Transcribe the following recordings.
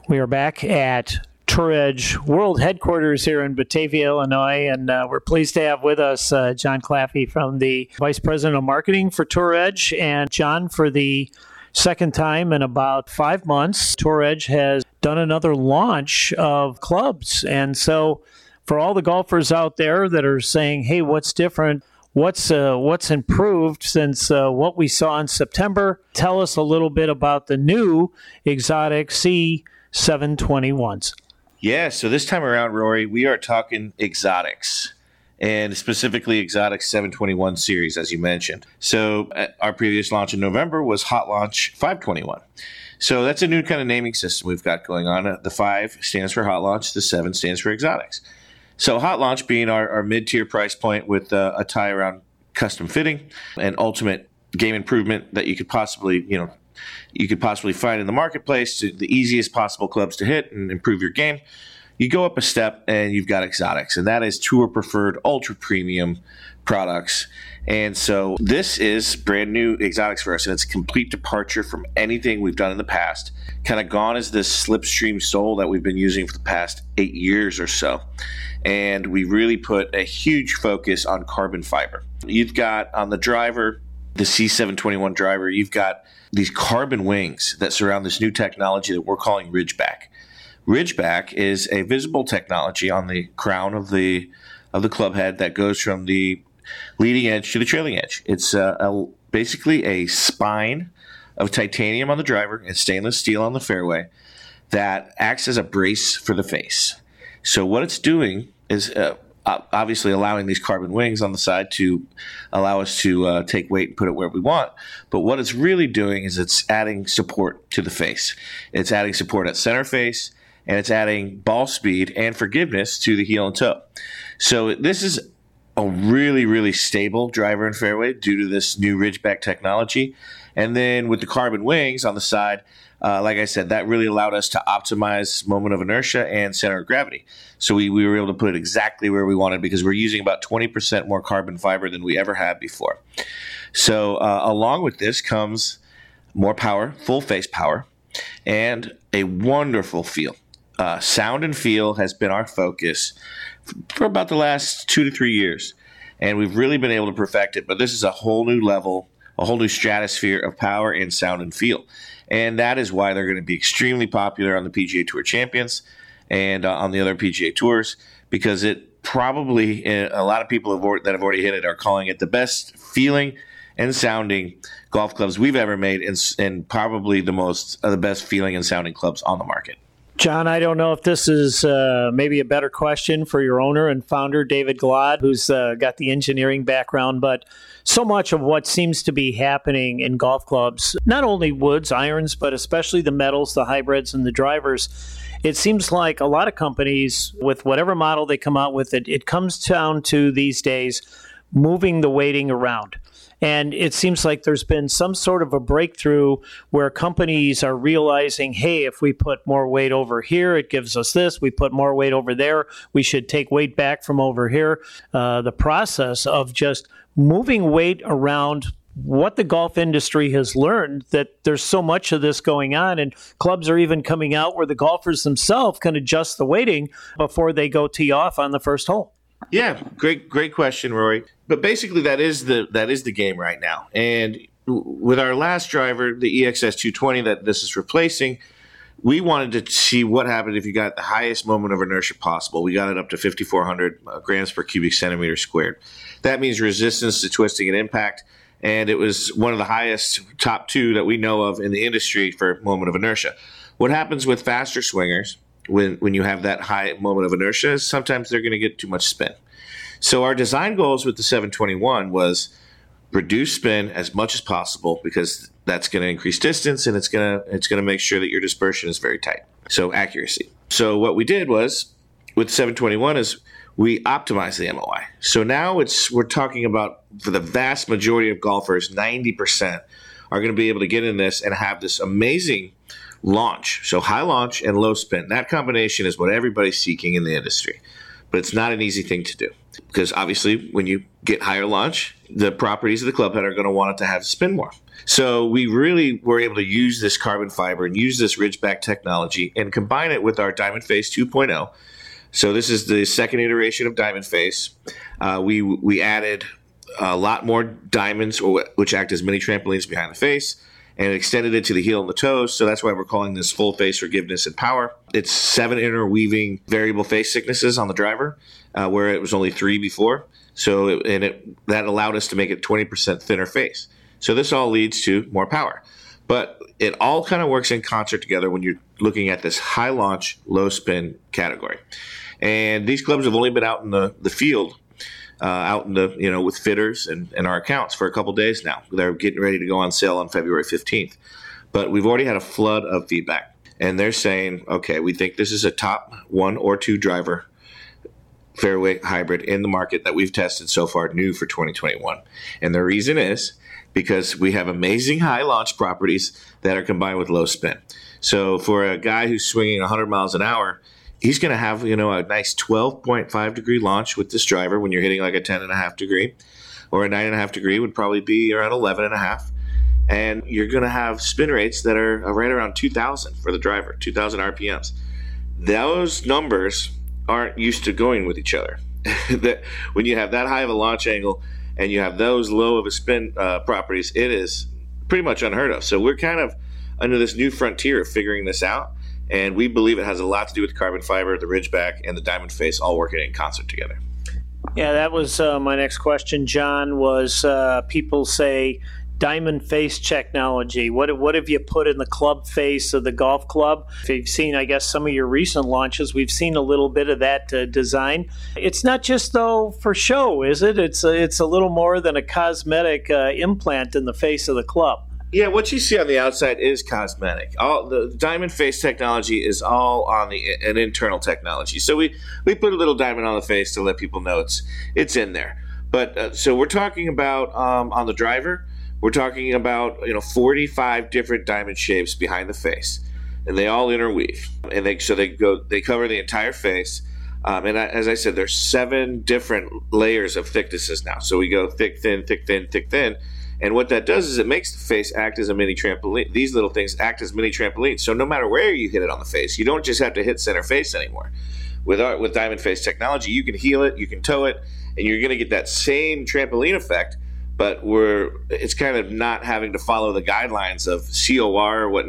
We are back at Tour Edge World Headquarters here in Batavia, Illinois, and we're pleased to have with us John Claffey from the Vice President of Marketing for Tour Edge. And John, for the second time in about 5 months, Tour Edge has done another launch of clubs. And so for all the golfers out there that are saying, hey, what's different? What's improved since what we saw in September? Tell us a little bit about the new Exotic C721s. Yeah, so this time around, Rory, we are talking exotics, and specifically Exotic 721 series, as you mentioned. So our previous launch in November was Hot Launch 521. So that's a new kind of naming system we've got going on. The 5 stands for Hot Launch, the 7 stands for exotics. So Hot Launch being our mid-tier price point with a tie around custom fitting and ultimate game improvement that you could possibly find in the marketplace, to the easiest possible clubs to hit and improve your game. You go up a step and you've got exotics, and that is tour preferred ultra premium products. And so this is brand new exotics for us, and it's a complete departure from anything we've done in the past. Kind of gone as this slipstream sole that we've been using for the past 8 years or so. And we really put a huge focus on carbon fiber. You've got on the driver, the C721 driver, you've got these carbon wings that surround this new technology that we're calling Ridgeback. Ridgeback is a visible technology on the crown of the club head that goes from the leading edge to the trailing edge. It's basically a spine of titanium on the driver and stainless steel on the fairway that acts as a brace for the face. So what it's doing is obviously allowing these carbon wings on the side to allow us to take weight and put it where we want. But what it's really doing is it's adding support to the face. It's adding support at center face, and it's adding ball speed and forgiveness to the heel and toe. So this is a really, really stable driver and fairway due to this new Ridgeback technology. And then with the carbon wings on the side, like I said, that really allowed us to optimize moment of inertia and center of gravity. So we were able to put it exactly where we wanted because we're using about 20% more carbon fiber than we ever had before. So along with this comes more power, full face power, and a wonderful feel. Sound and feel has been our focus for about the last 2 to 3 years, and we've really been able to perfect it. But this is a whole new level, a whole new stratosphere of power and sound and feel. And that is why they're going to be extremely popular on the PGA Tour Champions and on the other PGA Tours, because it probably, a lot of people that have already hit it are calling it the best feeling and sounding golf clubs we've ever made, and probably the best feeling and sounding clubs on the market. John, I don't know if this is maybe a better question for your owner and founder, David Glad, who's got the engineering background, but so much of what seems to be happening in golf clubs, not only woods, irons, but especially the metals, the hybrids, and the drivers, it seems like a lot of companies, with whatever model they come out with, it comes down to these days moving the weighting around. And it seems like there's been some sort of a breakthrough where companies are realizing, hey, if we put more weight over here, it gives us this. We put more weight over there, we should take weight back from over here. The process of just moving weight around, what the golf industry has learned, that there's so much of this going on, and clubs are even coming out where the golfers themselves can adjust the weighting before they go tee off on the first hole. Yeah, great question, Rory. But basically, that is the game right now. And with our last driver, the EXS 220 that this is replacing, we wanted to see what happened if you got the highest moment of inertia possible. We got it up to 5,400 grams per cubic centimeter squared. That means resistance to twisting and impact, and it was one of the highest top 2 that we know of in the industry for moment of inertia. What happens with faster swingers when you have that high moment of inertia is sometimes they're going to get too much spin. So our design goals with the 721 was reduce spin as much as possible, because that's going to increase distance, and it's going to make sure that your dispersion is very tight. So accuracy. So what we did was with 721 is we optimized the MOI. So now we're talking about, for the vast majority of golfers, 90% are going to be able to get in this and have this amazing launch. So high launch and low spin. That combination is what everybody's seeking in the industry. But it's not an easy thing to do, because obviously when you get higher launch, the properties of the club head are going to want it to have spin more. So we really were able to use this carbon fiber and use this Ridgeback technology and combine it with our Diamond Face 2.0. So this is the second iteration of Diamond Face. We added a lot more diamonds, which act as mini trampolines behind the face, and extended it to the heel and the toes. So that's why we're calling this full face forgiveness and power. It's 7 interweaving variable face thicknesses on the driver, where it was only 3 before. So that allowed us to make it 20% thinner face. So this all leads to more power. But it all kind of works in concert together when you're looking at this high launch, low spin category. And these clubs have only been out in the field, out in the, with fitters and our accounts for a couple days now. They're getting ready to go on sale on February 15th. But we've already had a flood of feedback. And they're saying, okay, we think this is a top 1 or 2 driver fairway hybrid in the market that we've tested so far, new for 2021. And the reason is because we have amazing high launch properties that are combined with low spin. So for a guy who's swinging 100 miles an hour, he's going to have, a nice 12.5 degree launch with this driver when you're hitting like a 10.5 degree, or a 9.5 degree would probably be around 11.5. And you're going to have spin rates that are right around 2,000 for the driver, 2,000 RPMs. Those numbers aren't used to going with each other. That when you have that high of a launch angle and you have those low of a spin properties, it is pretty much unheard of. So we're kind of under this new frontier of figuring this out, and we believe it has a lot to do with carbon fiber, the Ridgeback, and the Diamond Face all working in concert together. Yeah, that was my next question, John, was people say Diamond Face technology. What have you put in the club face of the golf club? If you've seen, I guess, some of your recent launches, we've seen a little bit of that design. It's not just, though, for show, is it? It's a little more than a cosmetic implant in the face of the club. Yeah, what you see on the outside is cosmetic. All the Diamond Face technology is all on an internal technology. So we put a little diamond on the face to let people know it's in there. But so we're talking about on the driver, we're talking about 45 different diamond shapes behind the face, and they all interweave, and they cover the entire face. As I said, there's 7 different layers of thicknesses now. So we go thick, thin, thick, thin, thick, thin. And what that does is it makes the face act as a mini trampoline. These little things act as mini trampolines. So no matter where you hit it on the face, you don't just have to hit center face anymore. With Diamond Face technology, you can heel it, you can toe it, and you're going to get that same trampoline effect, but it's kind of not having to follow the guidelines of COR, what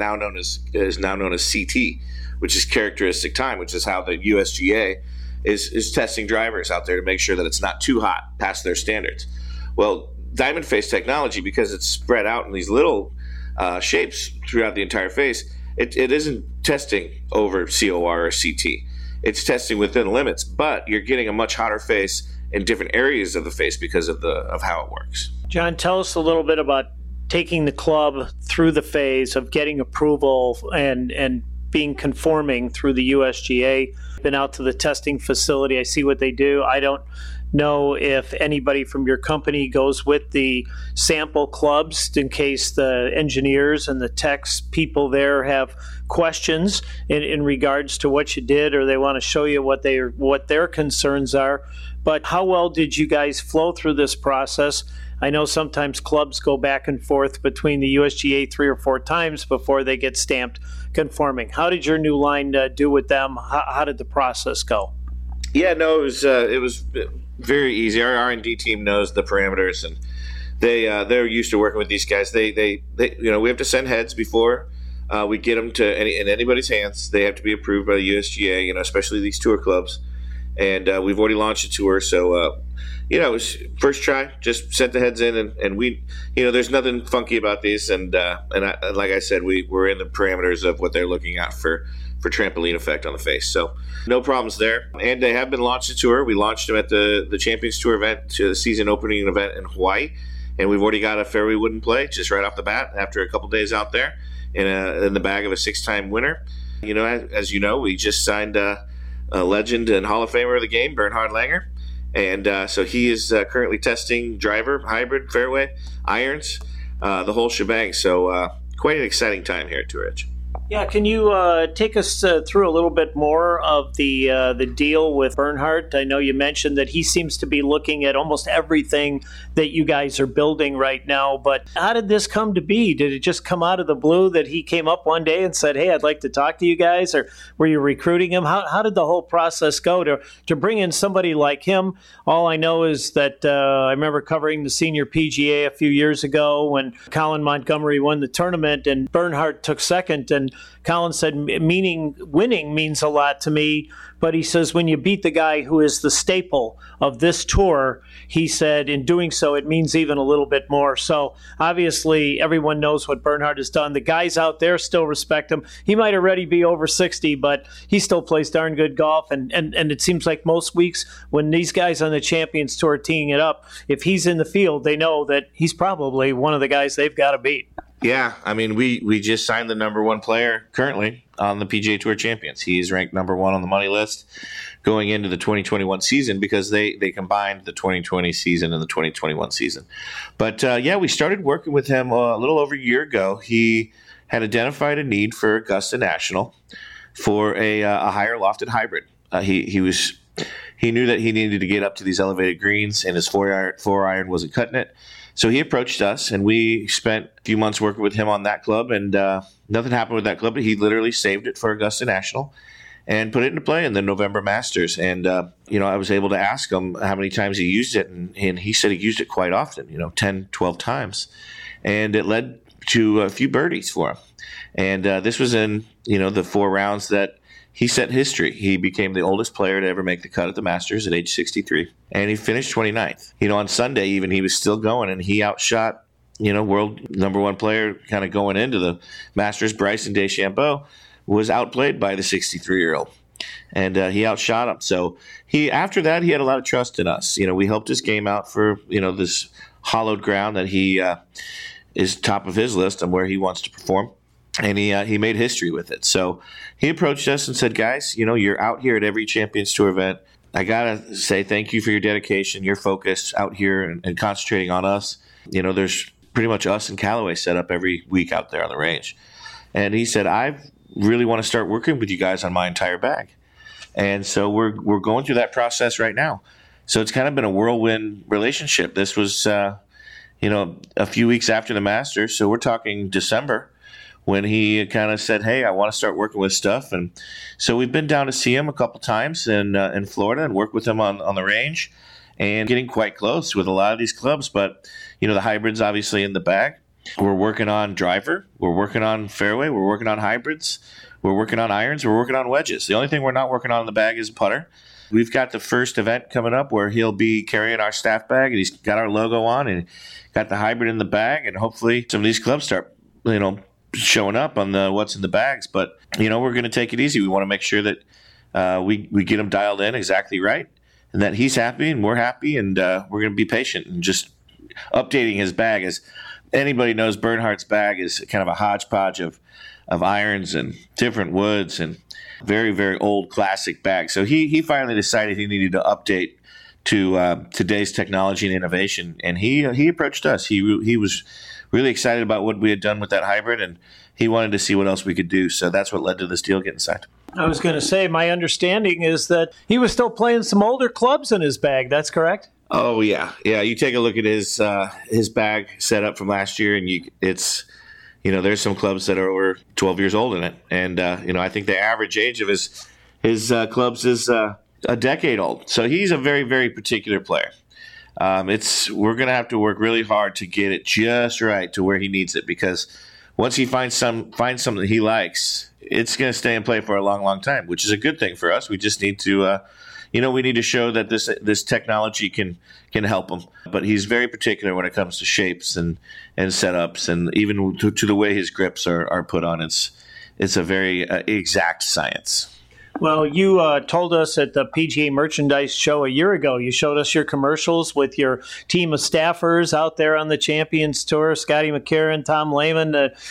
is now known as CT, which is characteristic time, which is how the USGA is testing drivers out there to make sure that it's not too hot past their standards. Well, Diamond Face technology, because it's spread out in these little shapes throughout the entire face, it isn't testing over COR or CT. It's testing within limits, but you're getting a much hotter face in different areas of the face because of how it works. John, tell us a little bit about taking the club through the phase of getting approval and being conforming through the USGA. Been out to the testing facility. I see what they do. I don't know if anybody from your company goes with the sample clubs in case the engineers and the techs people there have questions in regards to what you did, or they want to show you what their concerns are. But how well did you guys flow through this process? I know sometimes clubs go back and forth between the USGA 3 or 4 times before they get stamped conforming. How did your new line do with them? How did the process go? Yeah, no, it was very easy. Our R&D team knows the parameters, and they're used to working with these guys. They we have to send heads before we get them in anybody's hands. They have to be approved by the USGA, especially these tour clubs. And we've already launched a tour, so it was first try. Just sent the heads in, and we, there's nothing funky about these. And like I said, we're in the parameters of what they're looking at for trampoline effect on the face. So no problems there. And they have been launched a tour. We launched them at the Champions Tour event, to the season opening event in Hawaii, and we've already got a fairway wooden play just right off the bat after a couple days out there in the bag of a 6-time winner. As you know, we just signed a legend and Hall of Famer of the game, Bernhard Langer. And so he is currently testing driver, hybrid, fairway, irons, the whole shebang. So quite an exciting time here at Tour Edge. Yeah, can you take us through a little bit more of the deal with Bernhardt? I know you mentioned that he seems to be looking at almost everything that you guys are building right now, but how did this come to be? Did it just come out of the blue that he came up one day and said, "Hey, I'd like to talk to you guys," or were you recruiting him? How did the whole process go to bring in somebody like him? All I know is that I remember covering the senior PGA a few years ago when Colin Montgomery won the tournament and Bernhardt took second, and Colin said, winning means a lot to me, but he says when you beat the guy who is the staple of this tour, he said in doing so it means even a little bit more. So obviously everyone knows what Bernhardt has done. The guys out there still respect him. He might already be over 60, but he still plays darn good golf, and it seems like most weeks when these guys on the Champions Tour are teeing it up, if he's in the field, they know that he's probably one of the guys they've got to beat. Yeah, I mean, we just signed the number one player currently on the PGA Tour Champions. He's ranked number one on the money list going into the 2021 season because they combined the 2020 season and the 2021 season. But, we started working with him a little over a year ago. He had identified a need for Augusta National for a higher lofted hybrid. He knew that he needed to get up to these elevated greens, and his four iron wasn't cutting it. So he approached us, and we spent a few months working with him on that club, and nothing happened with that club, but he literally saved it for Augusta National and put it into play in the November Masters. And, I was able to ask him how many times he used it, and he said he used it quite often, 10, 12 times. And it led to a few birdies for him. And this was in, the 4 rounds that he set history. He became the oldest player to ever make the cut at the Masters at age 63, and he finished 29th. On Sunday even, he was still going, and he outshot, world number one player kind of going into the Masters. Bryson DeChambeau was outplayed by the 63-year-old, and he outshot him. So after that, he had a lot of trust in us. We helped his game out for, this hollowed ground that he is top of his list and where he wants to perform. And he made history with it. So he approached us and said, guys, you're out here at every Champions Tour event. I got to say thank you for your dedication, your focus out here and concentrating on us. There's pretty much us and Callaway set up every week out there on the range. And he said, I really want to start working with you guys on my entire bag. And so we're going through that process right now. So it's kind of been a whirlwind relationship. This was, a few weeks after the Masters. So we're talking December, when he kind of said, hey, I want to start working with stuff. And so we've been down to see him a couple times in Florida and work with him on the range and getting quite close with a lot of these clubs. But, the hybrid's obviously in the bag. We're working on driver. We're working on fairway. We're working on hybrids. We're working on irons. We're working on wedges. The only thing we're not working on in the bag is putter. We've got the first event coming up where he'll be carrying our staff bag, and he's got our logo on and got the hybrid in the bag. And hopefully some of these clubs start, showing up on the what's in the bags. But we're going to take it easy. We want to make sure that we get him dialed in exactly right, and that he's happy and we're happy, and we're going to be patient and just updating his bag. As anybody knows, Bernhardt's bag is kind of a hodgepodge of irons and different woods and very, very old classic bag. So he finally decided he needed to update to today's technology and innovation, and he approached us. He was really excited about what we had done with that hybrid, and he wanted to see what else we could do. So that's what led to this deal getting signed. I was going to say, my understanding is that he was still playing some older clubs in his bag. That's correct? Oh, yeah. Yeah, you take a look at his bag set up from last year, and there's some clubs that are over 12 years old in it. And, I think the average age of his clubs is a decade old. So he's a very, very particular player. We're going to have to work really hard to get it just right to where he needs it, because once he finds something he likes, it's going to stay in play for a long, long time, which is a good thing for us. We just need to, we need to show that this technology can help him. But he's very particular when it comes to shapes and setups, and even to the way his grips are put on. It's a very exact science. Well, you told us at the PGA Merchandise Show a year ago, you showed us your commercials with your team of staffers out there on the Champions Tour, Scotty McCarron, Tom Lehman,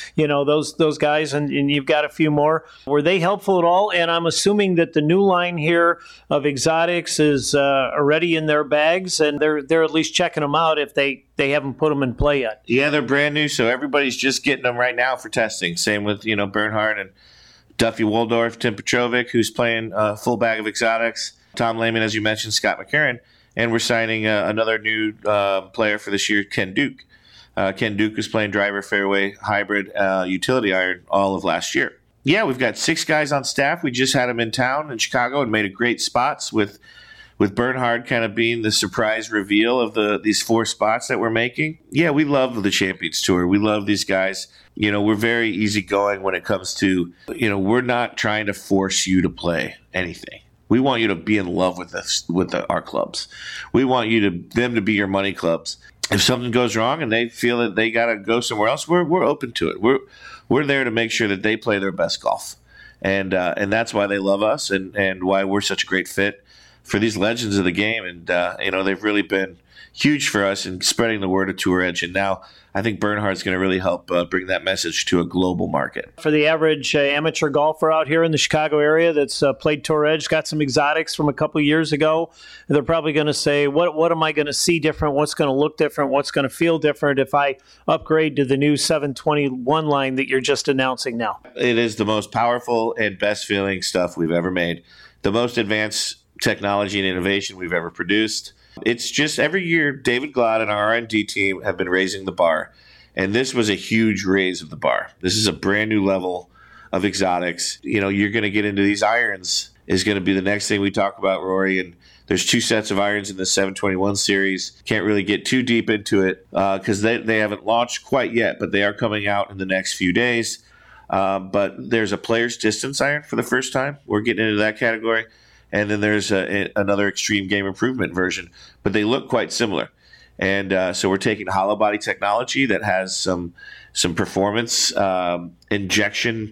those guys, and you've got a few more. Were they helpful at all? And I'm assuming that the new line here of exotics is already in their bags, and they're at least checking them out if they haven't put them in play yet. Yeah, they're brand new, so everybody's just getting them right now for testing. Same with, Bernhard and Duffy Waldorf, Tim Petrovic, who's playing a full bag of exotics, Tom Lehman, as you mentioned, Scott McCarron, and we're signing another new player for this year, Ken Duke. Ken Duke was playing driver, fairway, hybrid, utility iron all of last year. Yeah, we've got 6 guys on staff. We just had them in town in Chicago and made a great spots with Bernhard kind of being the surprise reveal of these 4 spots that we're making. Yeah, we love the Champions Tour. We love these guys. We're very easygoing when it comes to, we're not trying to force you to play anything. We want you to be in love with us, our clubs. We want them to be your money clubs. If something goes wrong and they feel that they got to go somewhere else, we're open to it. We're there to make sure that they play their best golf. And that's why they love us and why we're such a great fit for these legends of the game. And, they've really been huge for us in spreading the word of Tour Edge. And now I think Bernhard's going to really help bring that message to a global market. For the average amateur golfer out here in the Chicago area that's played Tour Edge, got some exotics from a couple of years ago, they're probably going to say, what am I going to see different? What's going to look different? What's going to feel different if I upgrade to the new 721 line that you're just announcing now? It is the most powerful and best feeling stuff we've ever made. The most advanced technology and innovation we've ever produced. It's just every year, David Glod and our R&D team have been raising the bar, and this was a huge raise of the bar. This is a brand new level of exotics. You're going to get into these irons is going to be the next thing we talk about, Rory, and there's 2 sets of irons in the 721 series. Can't really get too deep into it because they haven't launched quite yet, but they are coming out in the next few days. But there's a player's distance iron for the first time. We're getting into that category. And then there's another extreme game improvement version, but they look quite similar. And so we're taking hollow body technology that has some performance injection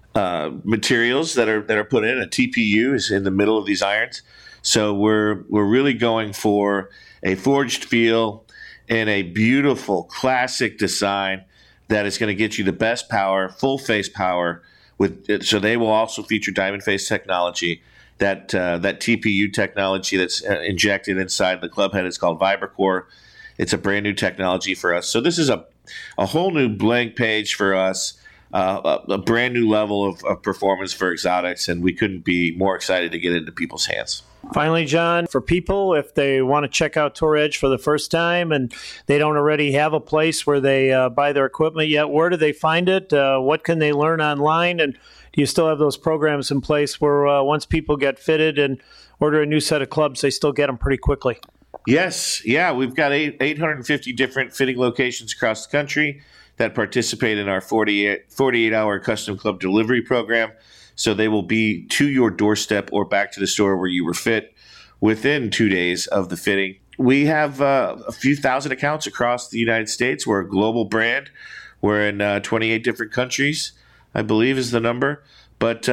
materials that are put in. A TPU is in the middle of these irons. So we're really going for a forged feel and a beautiful classic design that is going to get you the best power, full face power. So they will also feature diamond face technology. That TPU technology that's injected inside the club head is called VibraCore. It's a brand new technology for us. So this is a whole new blank page for us, a brand new level of performance for exotics, and we couldn't be more excited to get it into people's hands. Finally, John, for people, if they want to check out Tour Edge for the first time and they don't already have a place where they buy their equipment yet, where do they find it? What can they learn online? And do you still have those programs in place where once people get fitted and order a new set of clubs, they still get them pretty quickly? Yes. Yeah, we've got 850 different fitting locations across the country that participate in our 48-hour custom club delivery program. So they will be to your doorstep or back to the store where you were fit within 2 days of the fitting. We have a few thousand accounts across the United States. We're a global brand. We're in 28 different countries, I believe is the number. But,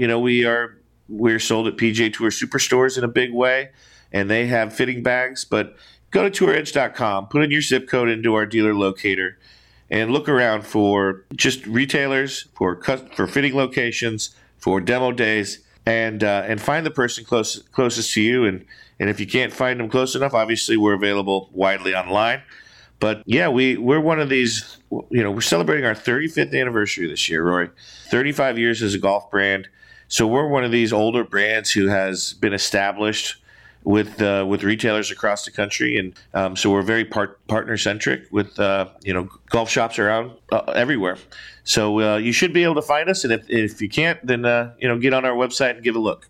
we're sold at PGA Tour Superstores in a big way, and they have fitting bags. But go to touredge.com, put in your zip code into our dealer locator, and look around for just retailers, for fitting locations, for demo days, and find the person closest to you. And if you can't find them close enough, obviously we're available widely online. But yeah, we're one of these, we're celebrating our 35th anniversary this year, Rory. 35 years as a golf brand. So we're one of these older brands who has been established with retailers across the country. And so we're very partner-centric with, golf shops around everywhere. So you should be able to find us. And if you can't, then, get on our website and give a look.